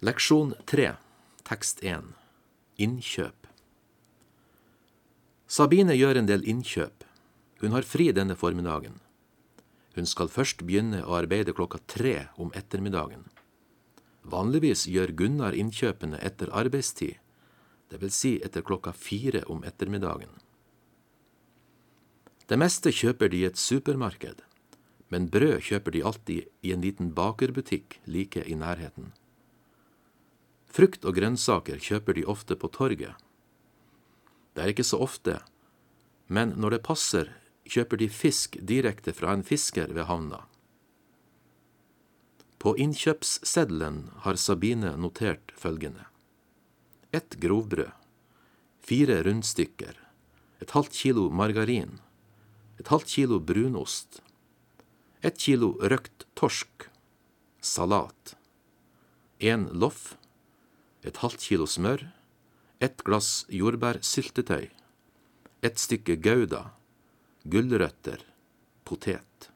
Leksjon 3, tekst 1. Innkjøp. Sabine gjør en del innkjøp. Hun har fri denne formiddagen. Hun skal først begynne å arbeide 3 om ettermiddagen. Vanligvis gjør Gunnar innkjøpene etter arbeidstid, det vil si etter 4 om ettermiddagen. Det meste kjøper de i et supermarked, men brød kjøper de alltid i en liten bakerbutikk like i nærheten. Frukt og grønnsaker kjøper de ofte på torget. Det er ikke så ofte, men når det passer, kjøper de fisk direkte fra en fisker ved havna. På innkjøpsseddelen har Sabine notert følgende. 1 grovbrød, 4 rundstykker, et halvt kilo margarin, et halvt kilo brunost, 1 kilo røkt torsk, salat, 1 loff, et halvt kilo smør, 1 glass jordbærsyltetøy, 1 stykke gouda, gulrøtter, potet.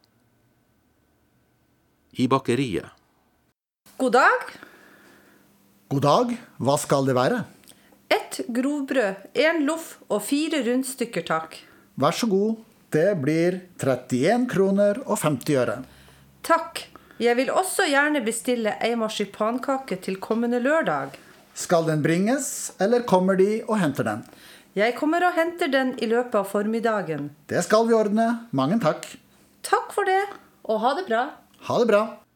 I bakeriet. God dag. God dag, hva skal det være? 1 grovbrød, 1 loff og 4 rundstykker, takk. Vær så god, det blir 31 kroner og 50 øre. Takk. Jeg vil også gjerne bestille en marsipankake til kommende lørdag. Skal den bringes, eller kommer de og henter den? Jeg kommer og henter den i løpet av formiddagen. Det skal vi ordne. Mange takk. Takk for det, og ha det bra. Ha det bra.